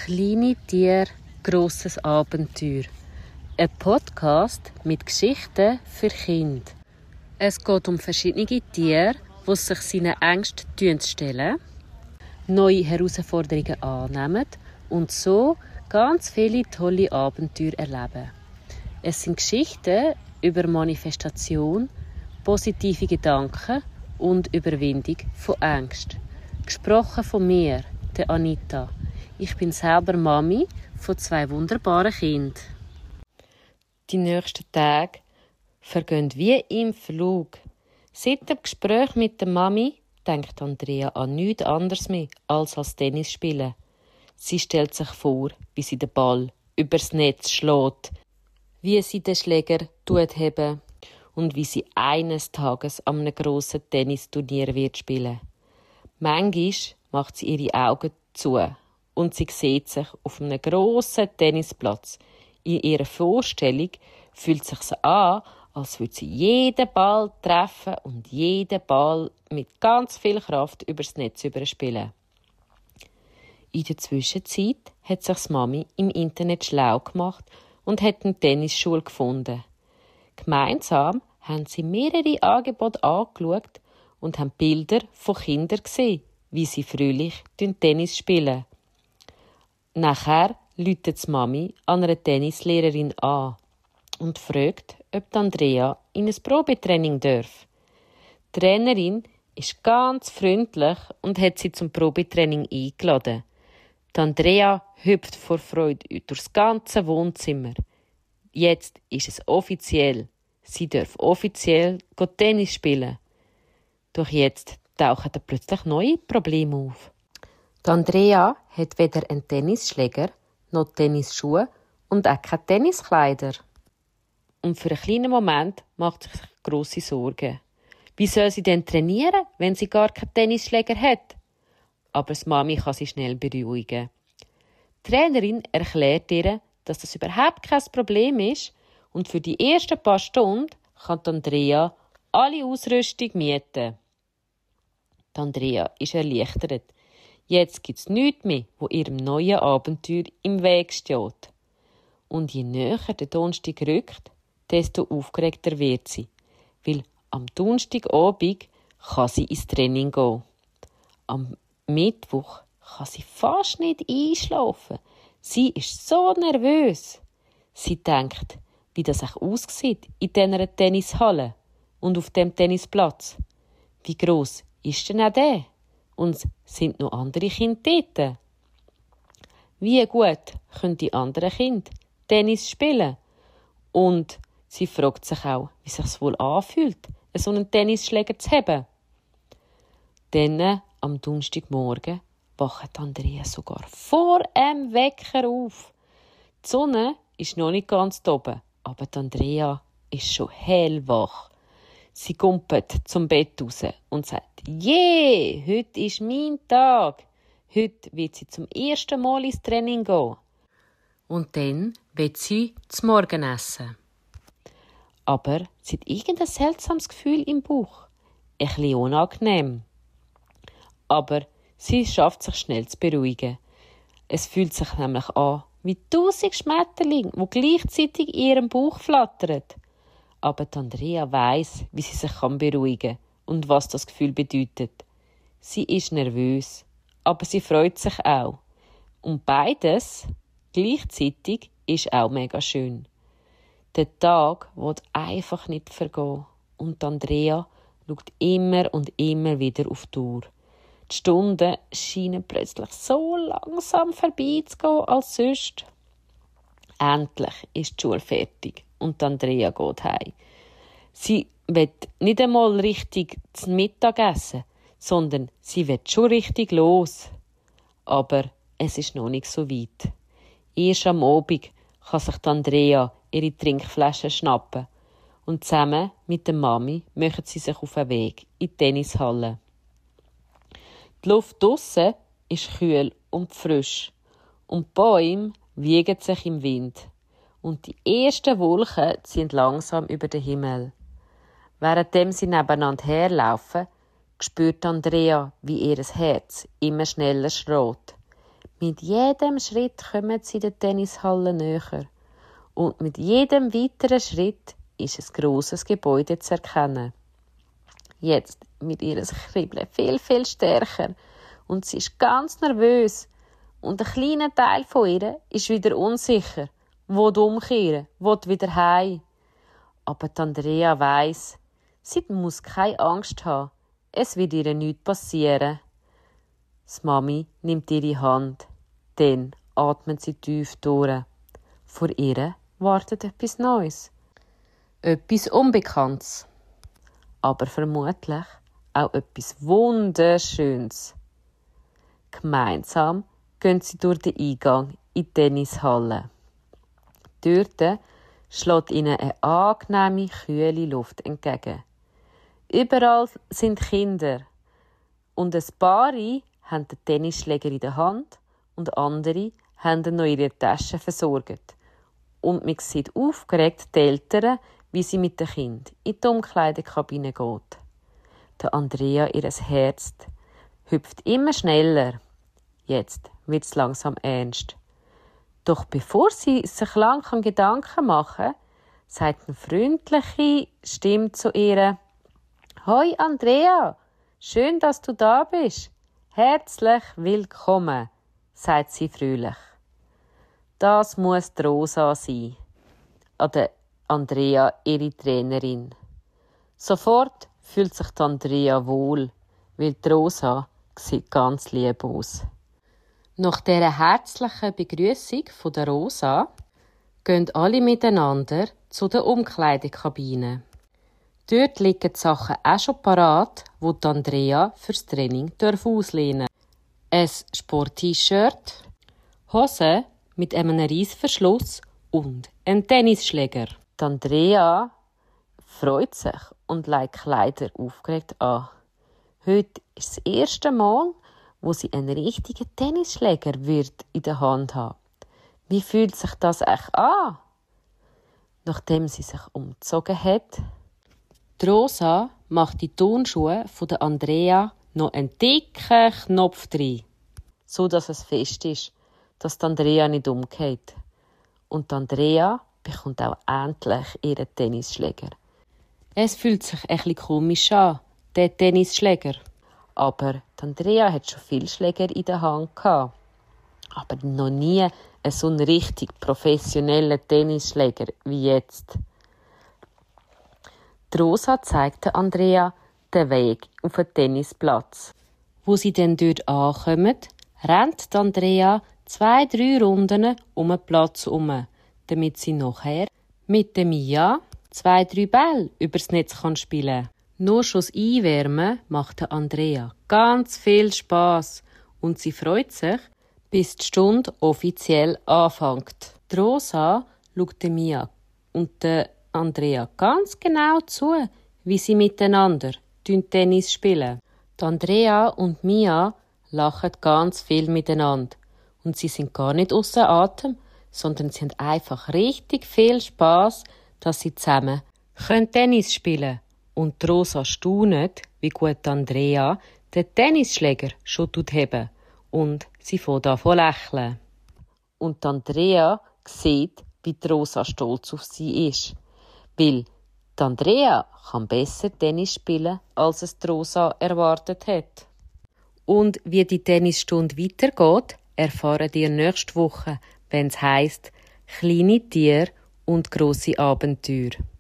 Kleine Tiere, grosses Abenteuer. Ein Podcast mit Geschichten für Kinder. Es geht um verschiedene Tiere, die sich seinen Ängsten stellen, neue Herausforderungen annehmen und so ganz viele tolle Abenteuer erleben. Es sind Geschichten über Manifestation, positive Gedanken und Überwindung von Ängsten. Gesprochen von mir, der Anita. Ich bin selber Mami von 2 wunderbaren Kindern. Die nächsten Tage vergehen wie im Flug. Seit dem Gespräch mit der Mami denkt Andrea an nichts anderes mehr als Tennis spielen. Sie stellt sich vor, wie sie den Ball übers Netz schlägt, wie sie den Schläger hebt und wie sie eines Tages an einem grossen Tennisturnier wird spielen. Manchmal macht sie ihre Augen zu und sie sieht sich auf einem grossen Tennisplatz. In ihrer Vorstellung fühlt es sich an, als würde sie jeden Ball treffen und jeden Ball mit ganz viel Kraft übers Netz überspielen. In der Zwischenzeit hat sich die Mami im Internet schlau gemacht und hat eine Tennisschule gefunden. Gemeinsam haben sie mehrere Angebote angeschaut und haben Bilder von Kindern gesehen, wie sie fröhlich Tennis spielen. Nachher läutet die Mami an einer Tennislehrerin an und fragt, ob Andrea in ein Probetraining darf. Die Trainerin ist ganz freundlich und hat sie zum Probetraining eingeladen. Die Andrea hüpft vor Freude durchs ganze Wohnzimmer. Jetzt ist es offiziell. Sie darf offiziell Tennis spielen. Doch jetzt tauchen da plötzlich neue Probleme auf. Die Andrea hat weder einen Tennisschläger noch Tennisschuhe und auch keine Tenniskleider. Und für einen kleinen Moment macht sie sich grosse Sorgen. Wie soll sie denn trainieren, wenn sie gar keinen Tennisschläger hat? Aber die Mami kann sie schnell beruhigen. Die Trainerin erklärt ihr, dass das überhaupt kein Problem ist und für die ersten paar Stunden kann Andrea alle Ausrüstung mieten. Die Andrea ist erleichtert. Jetzt gibt es nichts mehr, wo ihrem neuen Abenteuer im Weg steht. Und je näher der Donnerstag rückt, desto aufgeregter wird sie. Weil am Donnerstagabend kann sie ins Training gehen. Am Mittwoch kann sie fast nicht einschlafen. Sie ist so nervös. Sie denkt, wie das auch aussieht in dieser Tennishalle und auf dem Tennisplatz. Wie gross ist denn auch der? Und sind noch andere Kinder dort? Wie gut können die anderen Kinder Tennis spielen? Und sie fragt sich auch, wie es sich wohl anfühlt, so einen Tennisschläger zu haben. Dann, am Donnerstagmorgen, wacht Andrea sogar vor dem Wecker auf. Die Sonne ist noch nicht ganz oben, aber Andrea ist schon hellwach. Sie gumpet zum Bett raus und sagt, heute ist mein Tag. Heute wird sie zum ersten Mal ins Training gehen. Und dann wird sie zum Morgen essen. Aber sie hat irgendein seltsames Gefühl im Bauch. Ein bisschen unangenehm. Aber sie schafft sich schnell zu beruhigen. Es fühlt sich nämlich an wie 1000 Schmetterlinge, die gleichzeitig in ihrem Bauch flattern. Aber Andrea weiss, wie sie sich beruhigen kann und was das Gefühl bedeutet. Sie ist nervös, aber sie freut sich auch. Und beides gleichzeitig ist auch mega schön. Der Tag will einfach nicht vergehen. Und Andrea schaut immer und immer wieder auf die Uhr. Die Stunden scheinen plötzlich so langsam vorbeizugehen als sonst. Endlich ist die Schule fertig und Andrea geht heim. Sie will nicht einmal richtig zum Mittagessen, sondern sie will schon richtig los. Aber es ist noch nicht so weit. Erst am Abend kann sich Andrea ihre Trinkflasche schnappen und zusammen mit der Mami machen sie sich auf den Weg in die Tennishalle. Die Luft draussen ist kühl und frisch und die Bäume wiegen sich im Wind. Und die ersten Wolken ziehen langsam über den Himmel. Währenddem sie nebeneinander herlaufen, spürt Andrea, wie ihr Herz immer schneller schlägt. Mit jedem Schritt kommen sie der Tennishalle näher. Und mit jedem weiteren Schritt ist ein grosses Gebäude zu erkennen. Jetzt wird ihr Kribbeln viel, viel stärker. Und sie ist ganz nervös. Und ein kleiner Teil von ihr ist wieder unsicher. Will umkehren, will wieder heim. Aber Andrea weiss, sie muss keine Angst haben. Es wird ihr nichts passieren. Die Mami nimmt ihre Hand. Dann atmet sie tief durch. Vor ihr wartet etwas Neues. Etwas Unbekanntes. Aber vermutlich auch etwas Wunderschönes. Gemeinsam gehen sie durch den Eingang in die Tennishalle. Dort schlägt ihnen eine angenehme, kühle Luft entgegen. Überall sind Kinder. Und ein paar haben den Tennisschläger in der Hand und andere haben noch ihre Taschen versorgt. Und man sieht aufgeregt die Eltern, wie sie mit dem Kind in die Umkleidekabine geht. Der Andrea, ihr Herz, hüpft immer schneller. Jetzt wird es langsam ernst. Doch bevor sie sich lang Gedanken machen kann, sagt eine freundliche Stimme zu ihr: «Hoi Andrea, schön, dass du da bist. Herzlich willkommen», sagt sie fröhlich. Das muss die Rosa sein. Oder Andrea, ihre Trainerin. Sofort fühlt sich Andrea wohl, weil die Rosa sieht ganz lieb aus. Nach dieser herzlichen Begrüßung von der Rosa gehen alle miteinander zu der Umkleidekabine. Dort liegen die Sachen auch schon parat, die Andrea fürs Training auslehnen darf. Ein Sport-T-Shirt, Hose mit einem Reissverschluss und ein Tennisschläger. Andrea freut sich und legt Kleider aufgeregt an. Heute ist das erste Mal, wo sie einen richtigen Tennisschläger wird in der Hand haben. Wie fühlt sich das echt an? Nachdem sie sich umgezogen hat, die Rosa macht die Turnschuhe von der Andrea noch einen dicken Knopf rein, so dass es fest ist, dass die Andrea nicht umgeht. Und die Andrea bekommt auch endlich ihren Tennisschläger. Es fühlt sich ein bisschen komisch an, der Tennisschläger. Aber die Andrea hat schon viele Schläger in der Hand gehabt. Aber noch nie so einen richtig professionellen Tennisschläger wie jetzt. Die Rosa zeigt Andrea den Weg auf den Tennisplatz. Wo sie dann dort ankommen, rennt Andrea 2-3 Runden um den Platz herum, damit sie nachher mit der Mia 2-3 Bälle übers Netz spielen kann. Nur schon das Einwärmen macht Andrea ganz viel Spass und sie freut sich, bis die Stunde offiziell anfängt. Die Rosa schaut Mia und Andrea ganz genau zu, wie sie miteinander Tennis spielen. Die Andrea und Mia lachen ganz viel miteinander und sie sind gar nicht ausser Atem, sondern sie haben einfach richtig viel Spass, dass sie zusammen Tennis spielen können. Und die Rosa staunet, wie gut Andrea den Tennisschläger schon heben und sie fängt an zu lächeln. Und Andrea sieht, wie die Rosa stolz auf sie ist. Weil die Andrea kann besser Tennis spielen, als es die Rosa erwartet hat. Und wie die Tennisstunde weitergeht, erfahren ihr nächste Woche, wenn es heisst «Kleine Tiere und grosse Abenteuer».